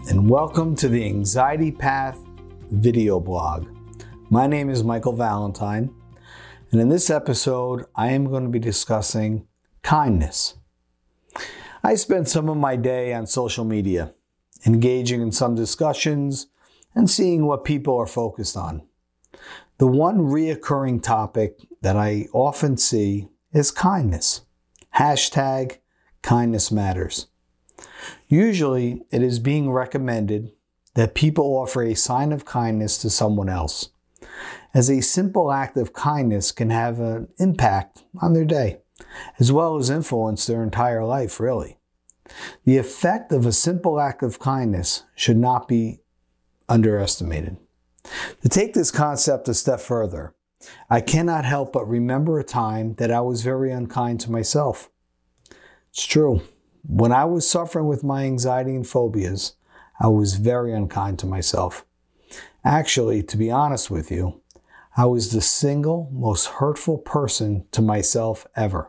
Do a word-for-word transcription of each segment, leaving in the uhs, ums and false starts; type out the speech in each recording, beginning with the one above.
and welcome to the Anxiety Path video blog. My name is Michael Valentine, and in this episode, I am going to be discussing kindness. I spend some of my day on social media, engaging in some discussions and seeing what people are focused on. The one reoccurring topic that I often see is kindness. Hashtag kindness matters. Usually, it is being recommended that people offer a sign of kindness to someone else, as a simple act of kindness can have an impact on their day, as well as influence their entire life, really. The effect of a simple act of kindness should not be underestimated. To take this concept a step further, I cannot help but remember a time that I was very unkind to myself. It's true. When I was suffering with my anxiety and phobias, I was very unkind to myself. Actually, to be honest with you, I was the single most hurtful person to myself ever.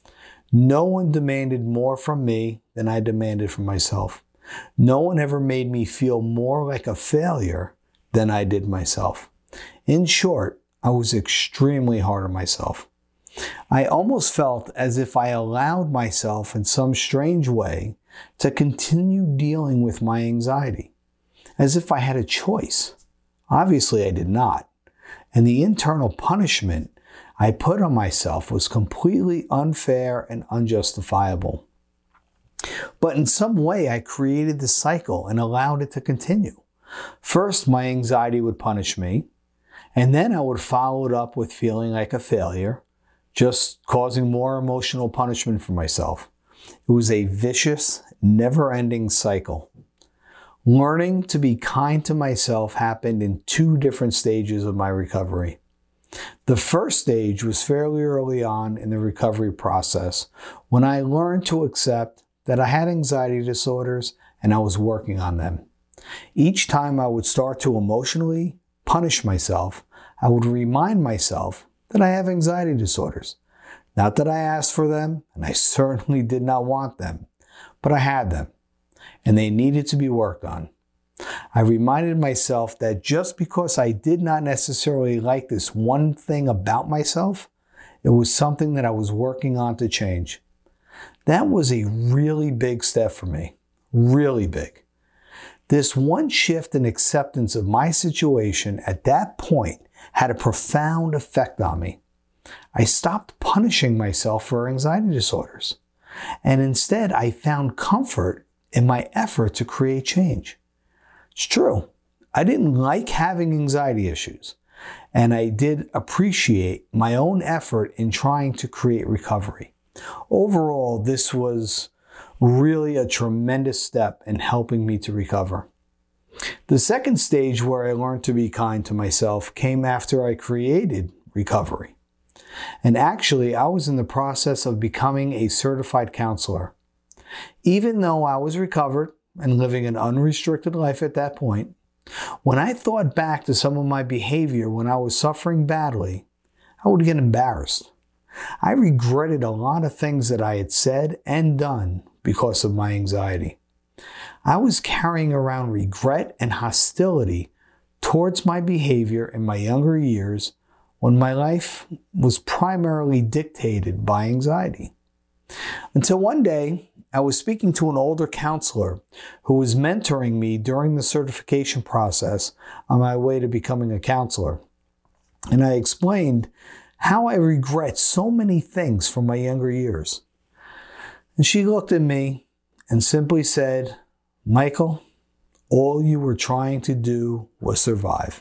No one demanded more from me than I demanded from myself. No one ever made me feel more like a failure than I did myself. In short, I was extremely hard on myself. I almost felt as if I allowed myself in some strange way to continue dealing with my anxiety, as if I had a choice. Obviously, I did not. And the internal punishment I put on myself was completely unfair and unjustifiable. But in some way, I created the cycle and allowed it to continue. First, my anxiety would punish me, and then I would follow it up with feeling like a failure, just causing more emotional punishment for myself. It was a vicious, never-ending cycle. Learning to be kind to myself happened in two different stages of my recovery. The first stage was fairly early on in the recovery process, when I learned to accept that I had anxiety disorders and I was working on them. Each time I would start to emotionally punish myself, I would remind myself that I have anxiety disorders. Not that I asked for them, and I certainly did not want them, but I had them, and they needed to be worked on. I reminded myself that just because I did not necessarily like this one thing about myself, it was something that I was working on to change. That was a really big step for me, really big. This one shift in acceptance of my situation at that point had a profound effect on me. I stopped punishing myself for anxiety disorders, and instead I found comfort in my effort to create change. It's true, I didn't like having anxiety issues, and I did appreciate my own effort in trying to create recovery. Overall, this was really a tremendous step in helping me to recover. The second stage where I learned to be kind to myself came after I created recovery. And actually, I was in the process of becoming a certified counselor. Even though I was recovered and living an unrestricted life at that point, when I thought back to some of my behavior when I was suffering badly, I would get embarrassed. I regretted a lot of things that I had said and done because of my anxiety. I was carrying around regret and hostility towards my behavior in my younger years when my life was primarily dictated by anxiety. Until one day, I was speaking to an older counselor who was mentoring me during the certification process on my way to becoming a counselor. And I explained how I regret so many things from my younger years. And she looked at me and simply said, "Michael, all you were trying to do was survive."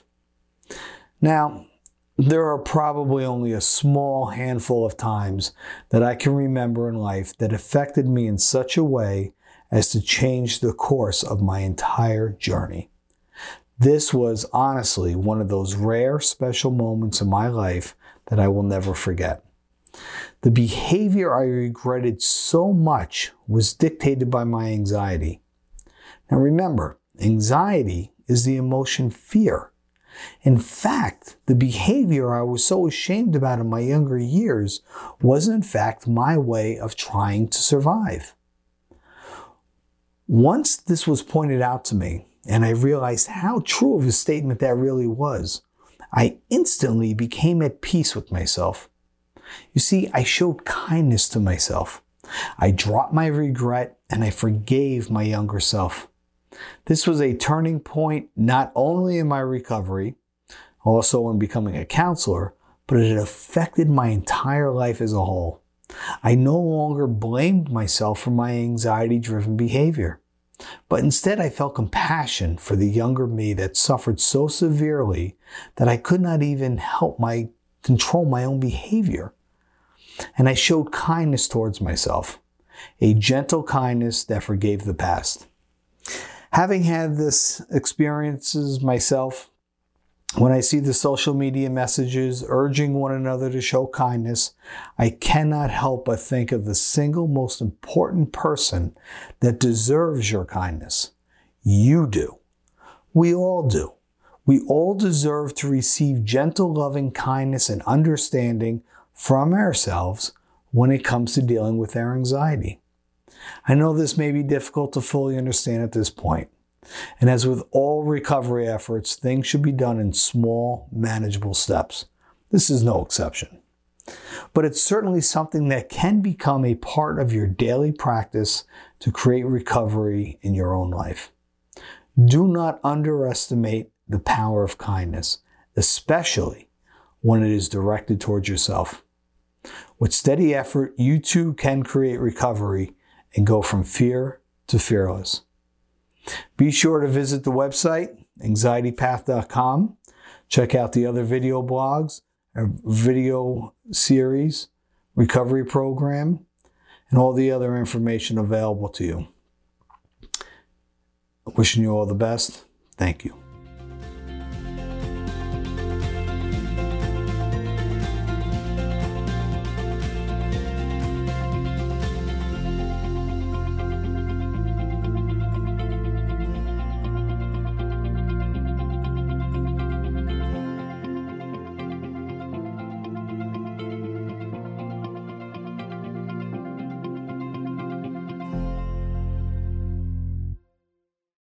Now, there are probably only a small handful of times that I can remember in life that affected me in such a way as to change the course of my entire journey. This was honestly one of those rare special moments in my life that I will never forget. The behavior I regretted so much was dictated by my anxiety. Now remember, anxiety is the emotion fear. In fact, the behavior I was so ashamed about in my younger years was in fact my way of trying to survive. Once this was pointed out to me, and I realized how true of a statement that really was, I instantly became at peace with myself. You see, I showed kindness to myself. I dropped my regret and I forgave my younger self. This was a turning point not only in my recovery, also in becoming a counselor, but it affected my entire life as a whole. I no longer blamed myself for my anxiety-driven behavior, but instead I felt compassion for the younger me that suffered so severely that I could not even help my control my own behavior. And I showed kindness towards myself, a gentle kindness that forgave the past. Having had this experiences myself, when I see the social media messages urging one another to show kindness, I cannot help but think of the single most important person that deserves your kindness. You do. We all do. We all deserve to receive gentle, loving kindness and understanding from ourselves when it comes to dealing with our anxiety. I know this may be difficult to fully understand at this point. And as with all recovery efforts, things should be done in small, manageable steps. This is no exception. But it's certainly something that can become a part of your daily practice to create recovery in your own life. Do not underestimate the power of kindness, especially when it is directed towards yourself. With steady effort, you too can create recovery and go from fear to fearless. Be sure to visit the website, anxiety path dot com. Check out the other video blogs, our video series, recovery program, and all the other information available to you. Wishing you all the best. Thank you.